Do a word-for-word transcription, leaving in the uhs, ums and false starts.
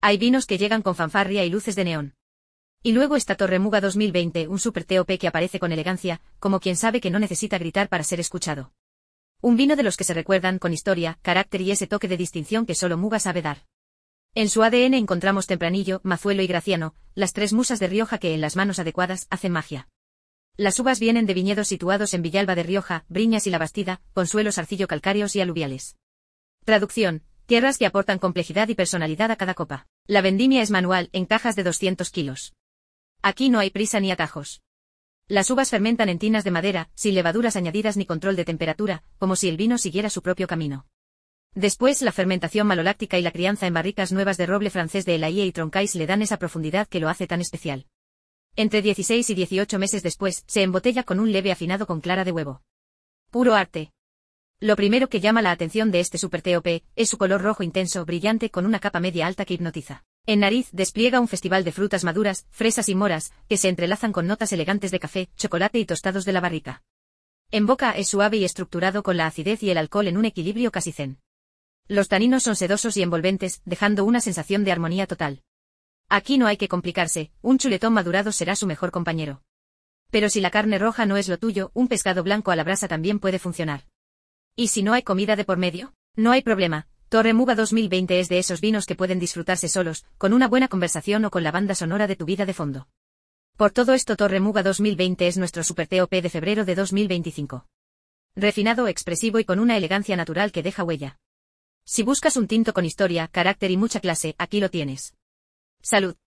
Hay vinos que llegan con fanfarria y luces de neón. Y luego está Torre Muga dos mil veinte, un super T O P que aparece con elegancia, como quien sabe que no necesita gritar para ser escuchado. Un vino de los que se recuerdan con historia, carácter y ese toque de distinción que solo Muga sabe dar. En su A D N encontramos Tempranillo, Mazuelo y Graciano, las tres musas de Rioja que en las manos adecuadas hacen magia. Las uvas vienen de viñedos situados en Villalba de Rioja, Briñas y La Bastida, con suelos arcillo-calcáreos y aluviales. Traducción: tierras que aportan complejidad y personalidad a cada copa. La vendimia es manual, en cajas de doscientos kilos. Aquí no hay prisa ni atajos. Las uvas fermentan en tinas de madera, sin levaduras añadidas ni control de temperatura, como si el vino siguiera su propio camino. Después la fermentación maloláctica y la crianza en barricas nuevas de roble francés de Elaie y Troncais le dan esa profundidad que lo hace tan especial. Entre dieciséis y dieciocho meses después, se embotella con un leve afinado con clara de huevo. Puro arte. Lo primero que llama la atención de este super T O P es su color rojo intenso, brillante con una capa media alta que hipnotiza. En nariz despliega un festival de frutas maduras, fresas y moras, que se entrelazan con notas elegantes de café, chocolate y tostados de la barrica. En boca es suave y estructurado con la acidez y el alcohol en un equilibrio casi zen. Los taninos son sedosos y envolventes, dejando una sensación de armonía total. Aquí no hay que complicarse, un chuletón madurado será su mejor compañero. Pero si la carne roja no es lo tuyo, un pescado blanco a la brasa también puede funcionar. ¿Y si no hay comida de por medio? No hay problema. Torre Muga dos mil veinte es de esos vinos que pueden disfrutarse solos, con una buena conversación o con la banda sonora de tu vida de fondo. Por todo esto Torre Muga dos mil veinte es nuestro super T O P de febrero de dos mil veinticinco. Refinado, expresivo y con una elegancia natural que deja huella. Si buscas un tinto con historia, carácter y mucha clase, aquí lo tienes. Salud.